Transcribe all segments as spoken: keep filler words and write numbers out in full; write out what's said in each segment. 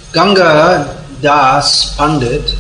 Ganga Das Pandit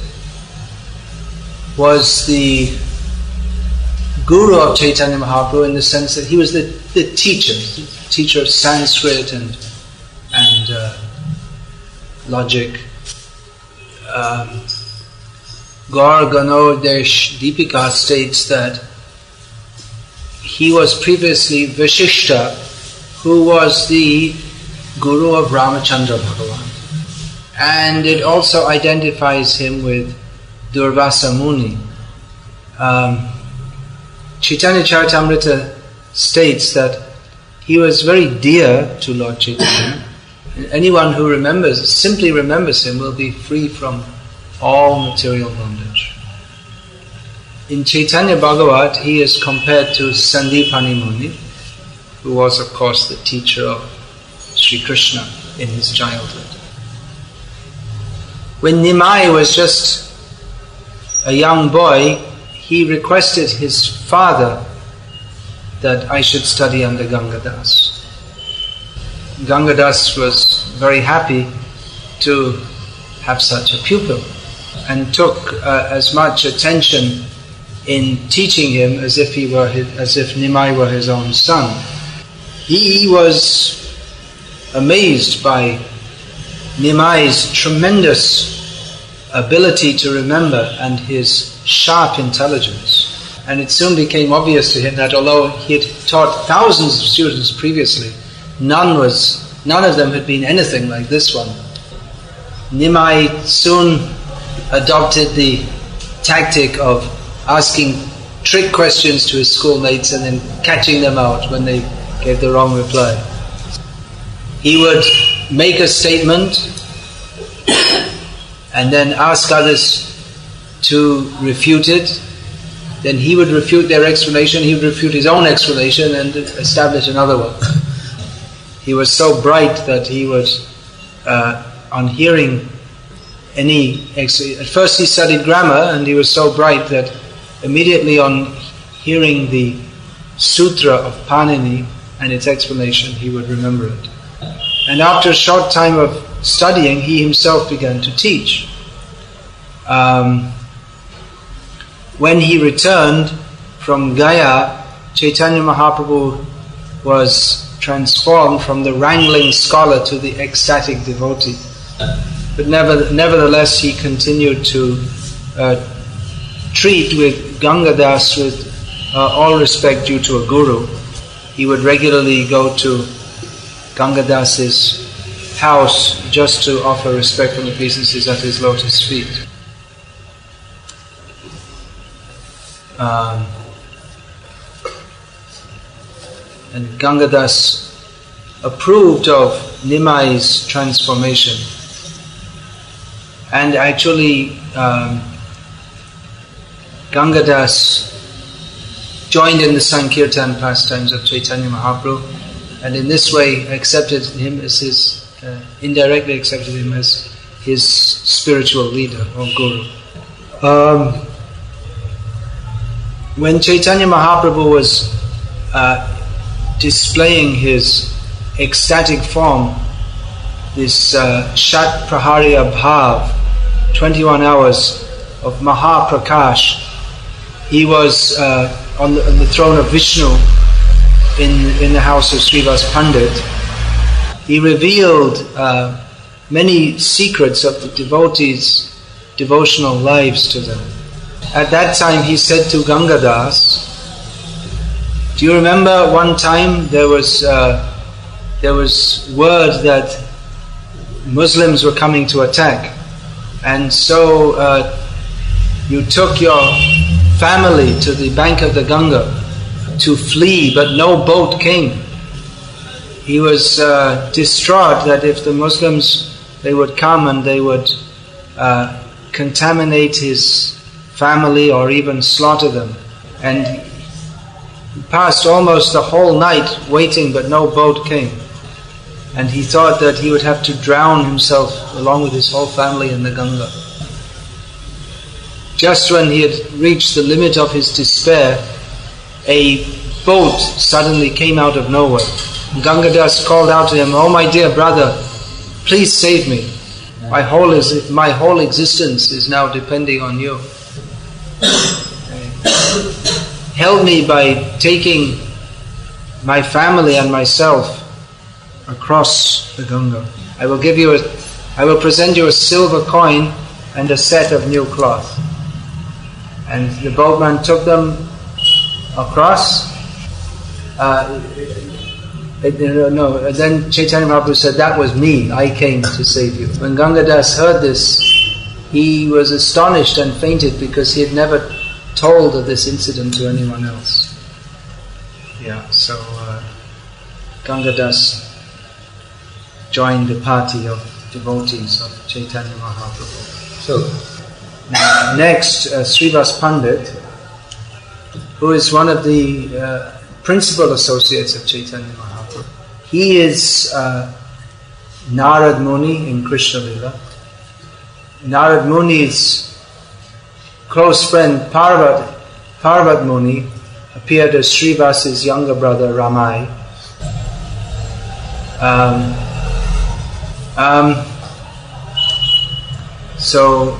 was the guru of Chaitanya Mahaprabhu in the sense that he was the, the teacher, the teacher of Sanskrit and and uh, logic. Um, Gaur Ganodesh Deepika states that he was previously Vashishta, who was the guru of Ramachandra Bhagavan. And it also identifies him with Durvasa Muni. Um, Chaitanya Charitamrita states that he was very dear to Lord Chaitanya. And anyone who remembers, simply remembers him, will be free from all material bondage. In Chaitanya Bhagavat, he is compared to Sandipani Muni, who was, of course, the teacher of Sri Krishna in his childhood. When Nimai was just a young boy, he requested his father that I should study under Gangadas. Gangadas was very happy to have such a pupil and took uh, as much attention in teaching him as if he were his, as if Nimai were his own son. He was amazed by Nimai's tremendous ability to remember and his sharp intelligence. And it soon became obvious to him that although he had taught thousands of students previously, none was none of them had been anything like this one. Nimai soon adopted the tactic of asking trick questions to his schoolmates and then catching them out when they gave the wrong reply. He would make a statement and then ask others to refute it. Then he would refute their explanation, he would refute his own explanation and establish another one. He was so bright that he would, uh, on hearing any... Ex- at first he studied grammar, and he was so bright that immediately on hearing the Sutra of Panini and its explanation, he would remember it. And after a short time of studying, he himself began to teach. Um, when he returned from Gaya, Chaitanya Mahaprabhu was transformed from the wrangling scholar to the ecstatic devotee. But never, nevertheless, he continued to uh, treat with Gangadas with uh, all respect due to a guru. He would regularly go to Gangadas's house just to offer respectful obeisances at his lotus feet. Um, and Gangadas approved of Nimai's transformation. And actually, um, Gangadas joined in the Sankirtan pastimes of Chaitanya Mahaprabhu, and in this way accepted him as his, uh, indirectly accepted him as his spiritual leader or guru. Um, when Chaitanya Mahaprabhu was uh, displaying his ecstatic form, this uh, Shat Praharya Bhav, twenty-one hours of Mahaprakash, he was uh, on, the, on the throne of Vishnu in, in the house of Srivas Pandit. He revealed uh, many secrets of the devotees' devotional lives to them. At that time he said to Gangadas, do you remember one time there was uh, there was word that Muslims were coming to attack, and so uh, you took your family to the bank of the Ganga to flee, but no boat came. He was uh, distraught that if the Muslims, they would come and they would uh, contaminate his family or even slaughter them. And he passed almost the whole night waiting, but no boat came. And he thought that he would have to drown himself along with his whole family in the Ganga. Just when he had reached the limit of his despair, a boat suddenly came out of nowhere. Gangadas called out to him, "Oh my dear brother, please save me." My whole is my whole existence is now depending on you. Help me by taking my family and myself across the Ganga. I will give you a, I will present you a silver coin and a set of new cloth. And the boatman took them across. Uh, no, then Chaitanya Mahaprabhu said, that was me, I came to save you. When Gangadas heard this, he was astonished and fainted because he had never told of this incident to anyone else. Yeah, so uh, Gangadas joined the party of devotees of Chaitanya Mahaprabhu. So, uh, next, uh, Srivas Pandit, who is one of the uh, principal associates of Chaitanya Mahaprabhu. He is uh, Narad Muni in Krishna Lila. Narad Muni's close friend Parvat, Parvat Muni appeared as Srivas's younger brother Ramai. Um, um, so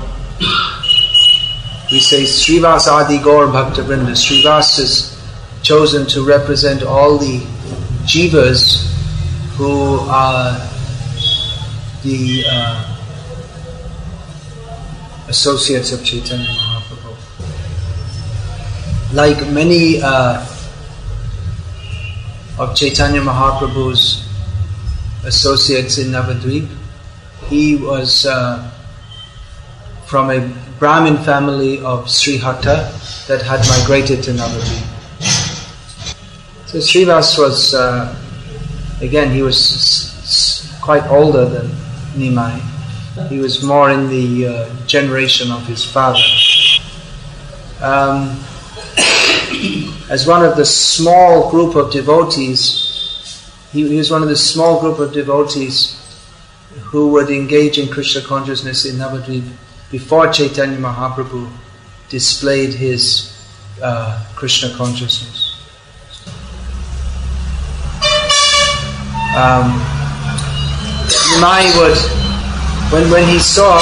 we say Srivas Adi Gaur Bhakta Vrinda. Srivas is chosen to represent all the jivas who are the uh, associates of Chaitanya Mahaprabhu. Like many uh, of Chaitanya Mahaprabhu's associates in Navadvip, he was uh, from a Brahmin family of Srihatta that had migrated to Navadvip. So Srivas was, uh, again, he was s- s- quite older than Nimai. He was more in the uh, generation of his father. Um, as one of the small group of devotees, he, he was one of the small group of devotees who would engage in Krishna consciousness in Navadvip before Chaitanya Mahaprabhu displayed his uh, Krishna consciousness. Um, Nimai would, when when he saw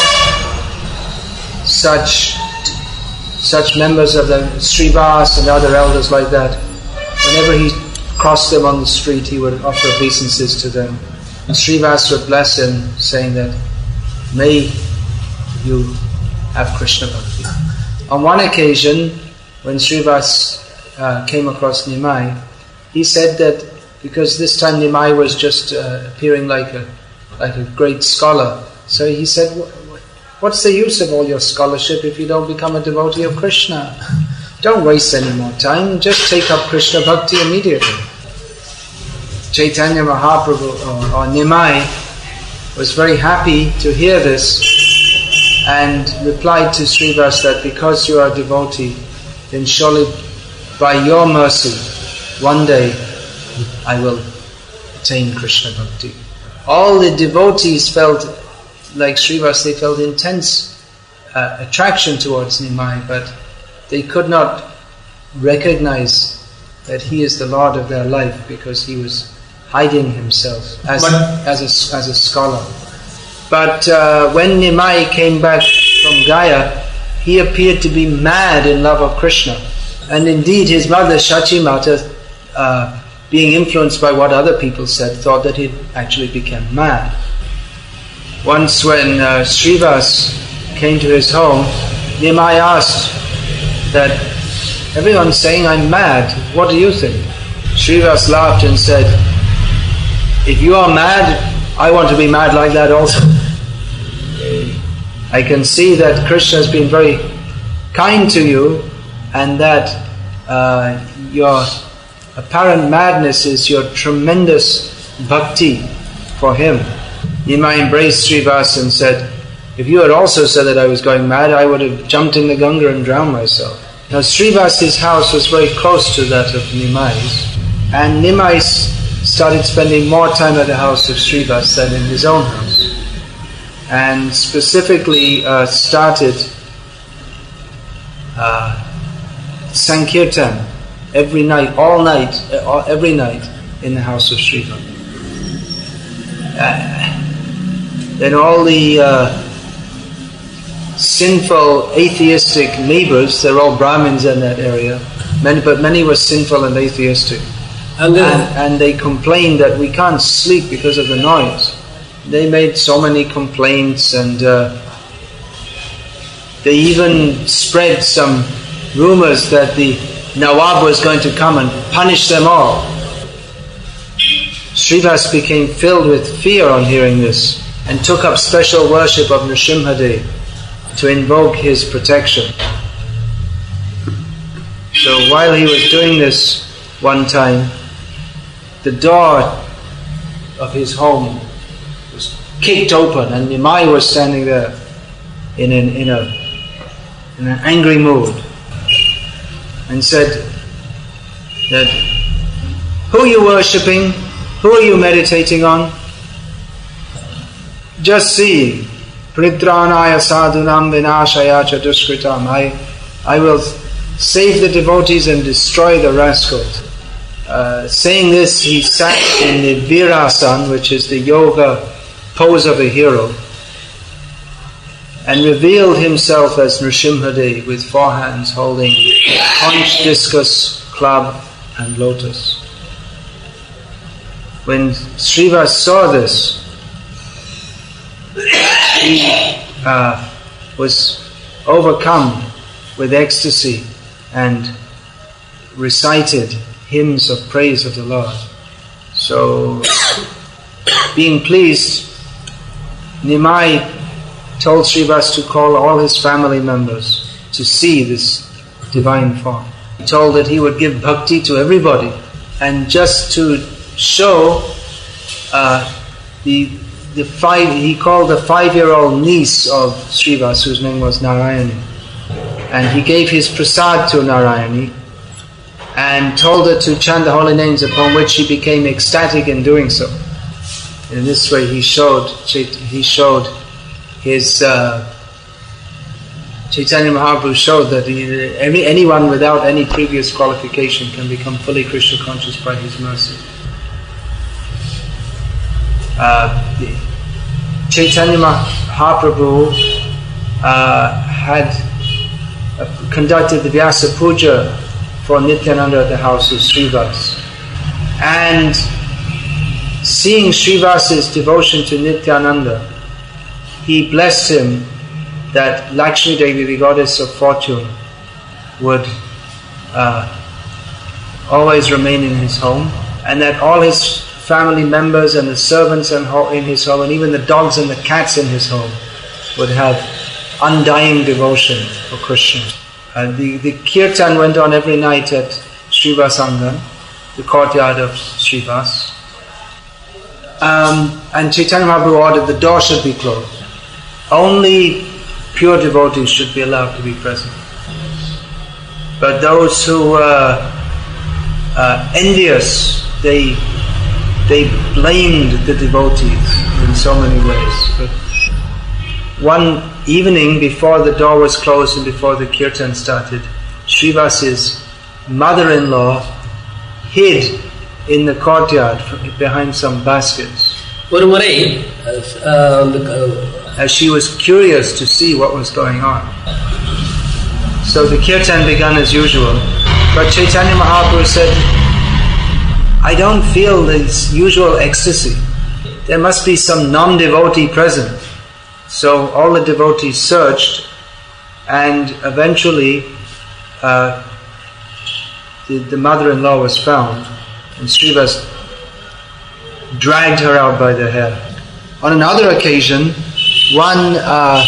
such such members of the Srivas and other elders like that, whenever he crossed them on the street, he would offer obeisances to them. And Srivas would bless him, saying that, may you have Krishna Bhakti. On one occasion, when Srivas uh, came across Nimai, he said that because this time Nimai was just uh, appearing like a like a great scholar, so he said, what's the use of all your scholarship if you don't become a devotee of Krishna? Don't waste any more time, just take up Krishna Bhakti immediately. Chaitanya Mahaprabhu, or, or Nimai, was very happy to hear this and replied to Srivas that because you are a devotee, then surely by your mercy, one day I will attain Krishna Bhakti. All the devotees felt, like Srivas, they felt intense uh, attraction towards Nimai, but they could not recognize that he is the Lord of their life because he was hiding himself as, as, a, as a scholar. But uh, when Nimai came back from Gaya, he appeared to be mad in love of Krishna. And indeed his mother Shachi Mata, uh, being influenced by what other people said, thought that he actually became mad. Once when uh, Srivas came to his home, Nimai asked that, everyone's saying I'm mad, what do you think? Srivas laughed and said, if you are mad, I want to be mad like that also. I can see that Krishna has been very kind to you and that uh, your apparent madness is your tremendous bhakti for him. Nimai embraced Srivas and said, if you had also said that I was going mad, I would have jumped in the Ganga and drowned myself. Now Srivas's house was very close to that of Nimai's, and Nimai started spending more time at the house of Srivas than in his own house, and specifically uh, started uh, Sankirtan every night, all night, uh, every night in the house of Srivas. Uh, then all the uh, sinful atheistic neighbors, they're all Brahmins in that area, many, but many were sinful and atheistic. And, and, and they complained that we can't sleep because of the noise. They made so many complaints, and uh, they even spread some rumors that the Nawab was going to come and punish them all. Srivas became filled with fear on hearing this and took up special worship of Nrsimhadev to invoke his protection. So while he was doing this one time, the door of his home was kicked open, and Nimai was standing there in an, in a, in an angry mood, and said that, "Who are you worshipping? Who are you meditating on? Just see, Pritranaya sadhunam vinashaya chaduskritam. I, I will save the devotees and destroy the rascals." Uh, saying this, he sat in the Virasana, which is the yoga pose of a hero, and revealed himself as Nrsimhadev with four hands holding conch, discus, club and lotus. When Srivas saw this, he uh, was overcome with ecstasy and recited hymns of praise of the Lord. So, being pleased, Nimai told Srivas to call all his family members to see this divine form. He told that he would give bhakti to everybody, and just to show uh, the the five, he called the five-year-old niece of Srivas, whose name was Narayani, and he gave his prasad to Narayani and told her to chant the holy names, upon which she became ecstatic in doing so. In this way, he showed he showed his uh, Chaitanya Mahaprabhu showed that he, any, anyone without any previous qualification can become fully Krishna conscious by his mercy. Uh, Chaitanya Mahaprabhu uh, had uh, conducted the Vyasa Puja for Nityananda at the house of Srivas, and seeing Srivas's devotion to Nityananda, he blessed him that Lakshmi Devi, the goddess of fortune, would uh, always remain in his home, and that all his family members and the servants in his home, and even the dogs and the cats in his home, would have undying devotion for Krishna. Uh, the, the kirtan went on every night at Srivas Angan, the courtyard of Srivas. Um, and Chaitanya Mahaprabhu ordered the door should be closed. Only pure devotees should be allowed to be present. But those who were uh, envious, they they blamed the devotees in so many ways. But one evening, before the door was closed and before the kirtan started, Srivas's mother-in-law hid in the courtyard behind some baskets, as she was curious to see what was going on. So the kirtan began as usual, but Chaitanya Mahaprabhu said, "I don't feel this usual ecstasy. There must be some non-devotee present." So all the devotees searched, and eventually uh, the, the mother-in-law was found, and Srivas dragged her out by the hair. On another occasion, one uh,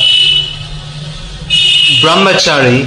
brahmachari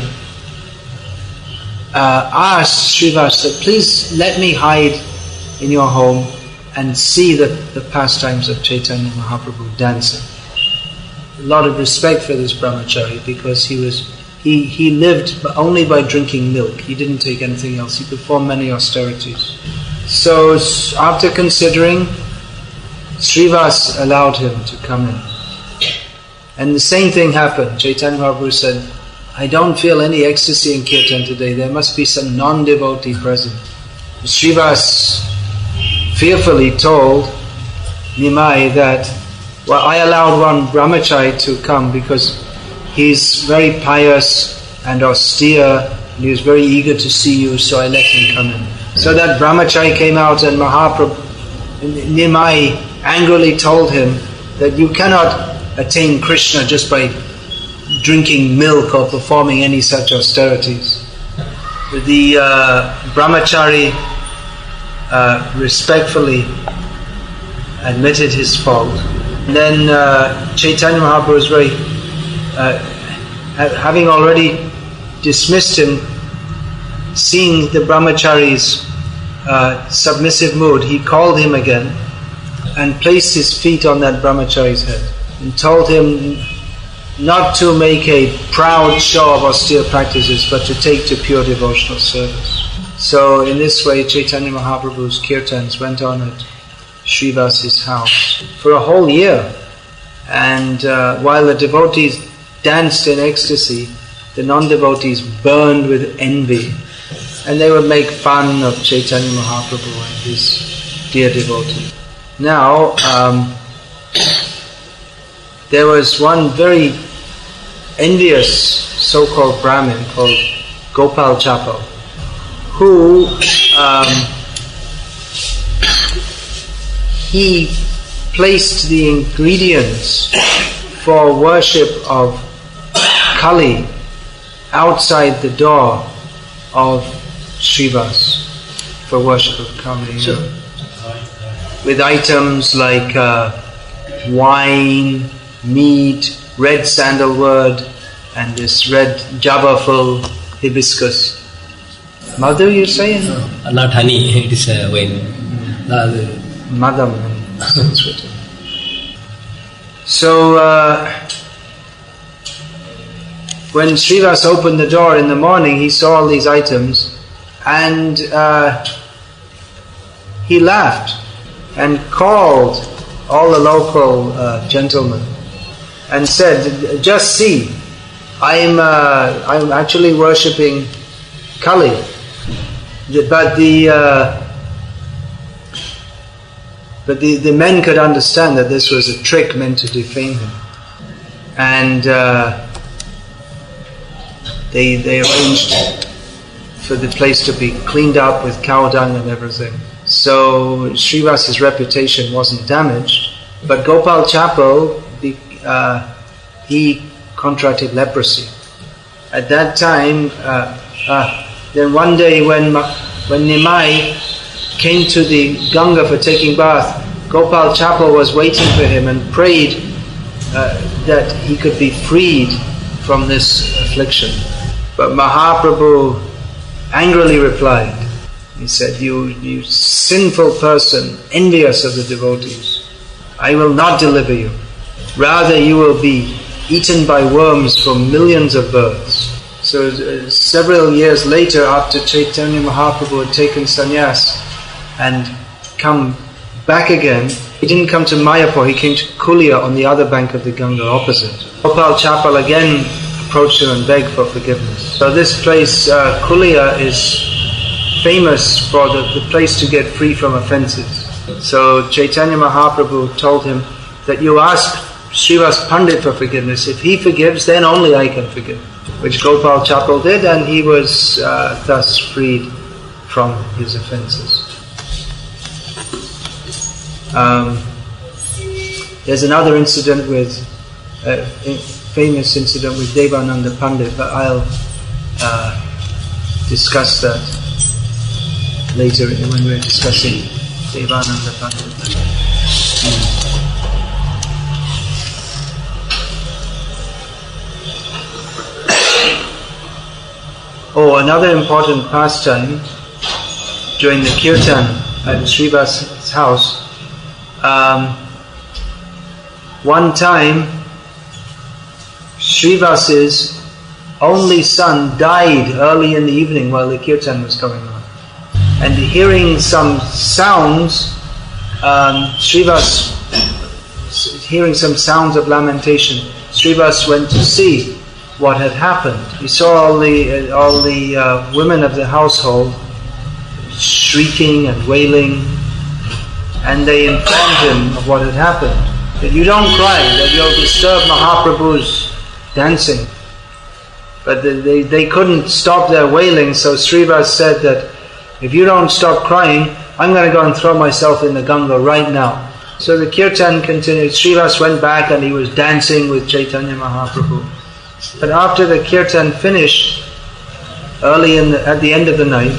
uh, asked Srivas that, "Please let me hide in your home and see the, the pastimes of Chaitanya Mahaprabhu dancing." A lot of respect for this brahmachari, because he was he, he lived only by drinking milk. He didn't take anything else. He performed many austerities. So after considering, Srivas allowed him to come in. And the same thing happened. Chaitanya Mahaprabhu said, "I don't feel any ecstasy in kirtan today. There must be some non-devotee present." Srivas fearfully told Nimai that well, I allowed one brahmachari to come because he's very pious and austere, and he was very eager to see you, so I let him come in. So that brahmachari came out, and Mahaprabhu, Nimai angrily told him that you cannot attain Krishna just by drinking milk or performing any such austerities. The uh, brahmachari uh, respectfully admitted his fault. And then uh, Chaitanya Mahaprabhu was very, uh, ha- having already dismissed him, seeing the brahmachari's uh, submissive mood, he called him again and placed his feet on that brahmachari's head and told him not to make a proud show of austere practices, but to take to pure devotional service. So in this way, Chaitanya Mahaprabhu's kirtans went on at Srivas's house for a whole year. And uh, while the devotees danced in ecstasy, the non-devotees burned with envy. And they would make fun of Chaitanya Mahaprabhu and his dear devotee. Now, um, there was one very envious so-called Brahmin called Gopal Chapal, who um, he placed the ingredients for worship of Kali outside the door of Srivas for worship of Kali. Sure. With items like uh, wine, meat, red sandalwood, and this red java-full hibiscus. Madhu, you saying? No, not honey, it is uh, wine. Mm. Madam in Sanskrit. So, uh, when Srivas opened the door in the morning, he saw all these items, and uh, he laughed and called all the local uh, gentlemen and said, "Just see, I'm uh, I'm actually worshipping Kali, but the uh, but the, the men could understand that this was a trick meant to defame him, and uh, they they arranged for the place to be cleaned up with cow dung and everything. So Srivas's reputation wasn't damaged, but Gopal Chapal, uh, he contracted leprosy. At that time, uh, uh, then one day when when Nimai came to the Ganga for taking bath, Gopal Chapal was waiting for him and prayed uh, that he could be freed from this affliction. But Mahaprabhu angrily replied, he said, you, you sinful person, envious of the devotees, I will not deliver you. Rather you will be eaten by worms for millions of births. So uh, several years later, after Chaitanya Mahaprabhu had taken sannyas and come back again, he didn't come to Mayapur, he came to Kulia on the other bank of the Ganga opposite. Gopal Chapal again approached him and begged for forgiveness. So this place, uh, Kulia, is famous for the, the place to get free from offences. So Chaitanya Mahaprabhu told him that you ask Srivas Pandit for forgiveness. If he forgives, then only I can forgive. Which Gopal Chapal did, and he was uh, thus freed from his offences. Um, there's another incident with, uh, a famous incident with Devananda Pandit, but I'll uh, discuss that later when we're discussing Devananda Pandit. Mm. Oh, another important pastime during the kirtan at Srivas's house. Um, one time, Srivas's only son died early in the evening while the kirtan was going on. And hearing some sounds, um, Srivas, hearing some sounds of lamentation, Srivas went to see what had happened. He saw all the uh, all the uh, women of the household shrieking and wailing, and they informed him of what had happened. that you don't cry, that you'll disturb Mahaprabhu's dancing. But they, they, they couldn't stop their wailing, so Srivas said that if you don't stop crying, I'm going to go and throw myself in the Ganga right now. So the kirtan continued. Srivas went back and he was dancing with Chaitanya Mahaprabhu. But after the kirtan finished, early in the, at the end of the night,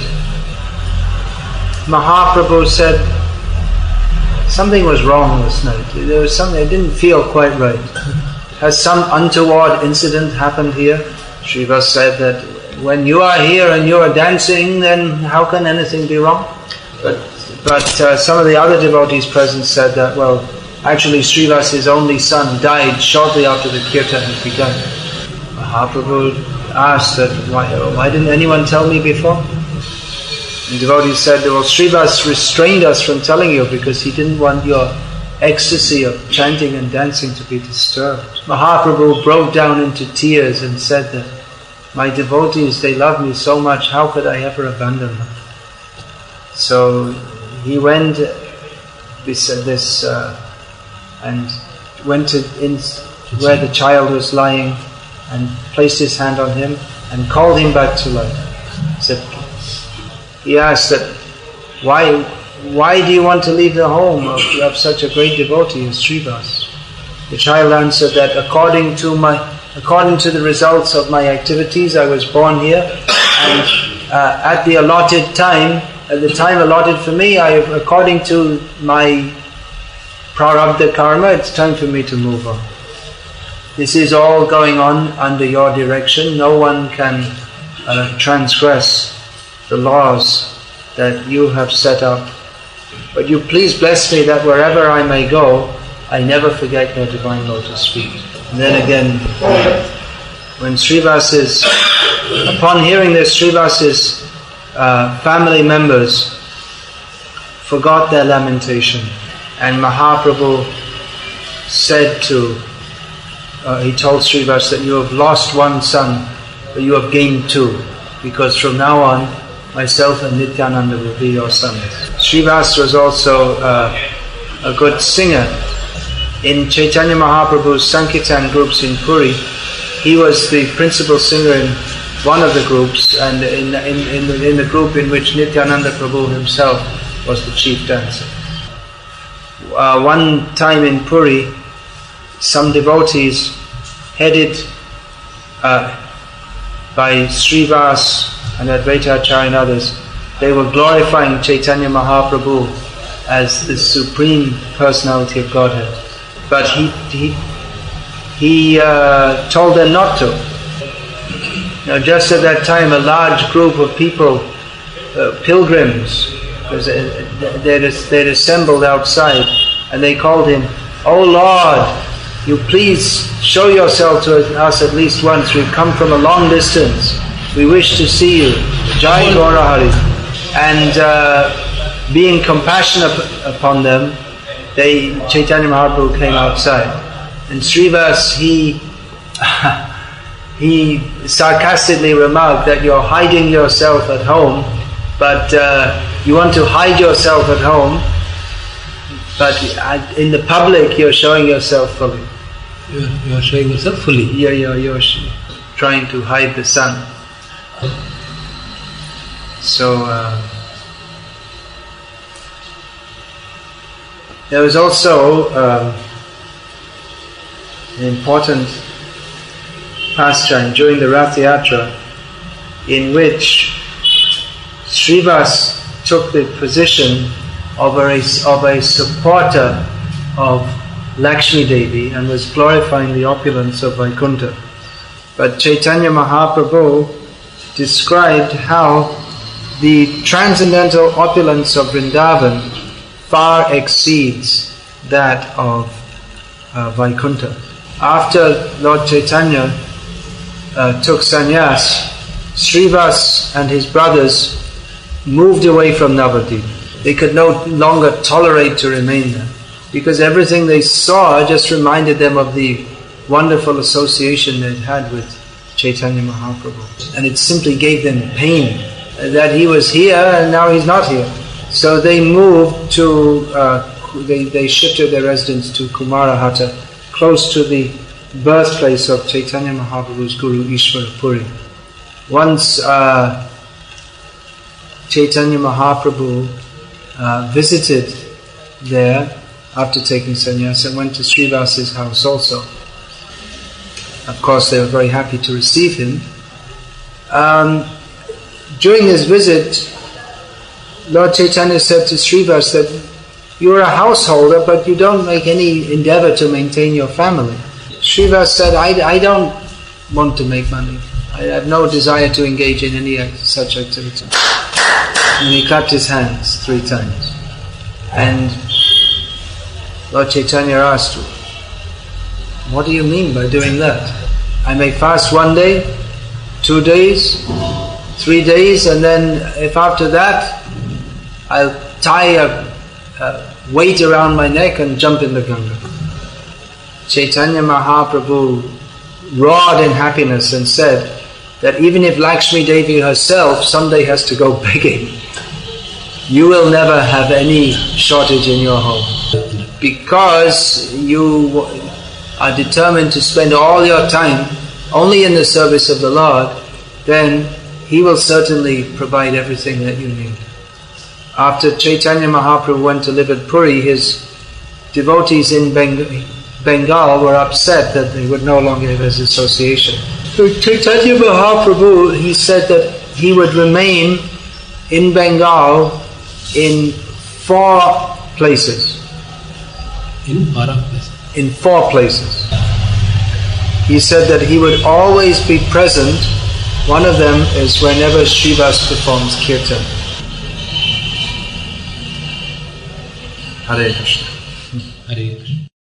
Mahaprabhu said something was wrong this night. There was something, it didn't feel quite right. Has some untoward incident happened here? Srivas said that when you are here and you are dancing, then how can anything be wrong? But but uh, some of the other devotees present said that, well, actually Srivas' only son died shortly after the kirtan had begun. Mahaprabhu asked that, why, why didn't anyone tell me before? And devotees said, well, Srivas restrained us from telling you because he didn't want your ecstasy of chanting and dancing to be disturbed. Mahaprabhu broke down into tears and said that my devotees, they love me so much, how could I ever abandon them? So he went beside this uh, and went to in where the child was lying and placed his hand on him and called him back to life. Said, he asked that, why, why do you want to leave the home of, of such a great devotee as Srivas? The child answered that according to my, according to the results of my activities, I was born here, and uh, at the allotted time, at the time allotted for me, I, according to my prarabdha karma, it's time for me to move on. This is all going on under your direction. No one can uh, transgress the laws that you have set up. But you please bless me that wherever I may go, I never forget your divine lotus feet. And then again, when Srivas' upon hearing this, Srivas' uh, family members forgot their lamentation, and Mahaprabhu said to, uh, he told Srivas that you have lost one son, but you have gained two, because from now on, myself and Nityananda will be your sons. Srivas was also uh, a good singer. In Chaitanya Mahaprabhu's Sankirtan groups in Puri, he was the principal singer in one of the groups, and in, in, in, the, in the group in which Nityananda Prabhu himself was the chief dancer. Uh, one time in Puri, some devotees headed uh, by Srivas and Advaita Acharya and others, they were glorifying Chaitanya Mahaprabhu as the supreme personality of Godhead. But he he, he uh, told them not to. Now just at that time, a large group of people, uh, pilgrims, they'd, they'd assembled outside, and they called him, "Oh Lord, you please show yourself to us at least once. We've come from a long distance. We wish to see you. Jai Gaurahari." And uh, being compassionate upon them, they Chaitanya Mahaprabhu came outside. And Srivas, he he sarcastically remarked that you're hiding yourself at home, but uh, you want to hide yourself at home, but in the public you're showing yourself fully. You're, you're showing yourself fully. Yeah, you're, you're trying to hide the sun. So uh, there was also um, an important pastime during the Rath Yatra in which Srivas took the position of a, of a supporter of Lakshmi Devi and was glorifying the opulence of Vaikuntha. But Chaitanya Mahaprabhu described how the transcendental opulence of Vrindavan far exceeds that of uh, Vaikuntha. After Lord Chaitanya uh, took sannyas, Srivas and his brothers moved away from Navadvip. They could no longer tolerate to remain there, because everything they saw just reminded them of the wonderful association they'd had with Chaitanya Mahaprabhu. And it simply gave them pain that he was here and now he's not here. So they moved to uh, they, they shifted their residence to Kumarahata, close to the birthplace of Chaitanya Mahaprabhu's Guru Ishvara Puri. Once uh, Chaitanya Mahaprabhu uh, visited there after taking sannyas and went to Srivas's house also. Of course, they were very happy to receive him. Um, during his visit, Lord Chaitanya said to Srivas that you're a householder, but you don't make any endeavor to maintain your family. Srivas said, I, I don't want to make money. I have no desire to engage in any such activity. And he clapped his hands three times. And Lord Chaitanya asked, what do you mean by doing that? I may fast one day, two days, three days, and then if after that I'll tie a, a weight around my neck and jump in the Ganga. Chaitanya Mahaprabhu roared in happiness and said that even if Lakshmi Devi herself someday has to go begging, you will never have any shortage in your home. Because you are determined to spend all your time only in the service of the Lord, then He will certainly provide everything that you need. After Chaitanya Mahaprabhu went to live at Puri, his devotees in Bengal, Bengal were upset that they would no longer have his association. So Chaitanya Mahaprabhu, he said that he would remain in Bengal in four places. In four places? In four places. He said that he would always be present. One of them is whenever Srivas performs kirtan. Hare Krishna.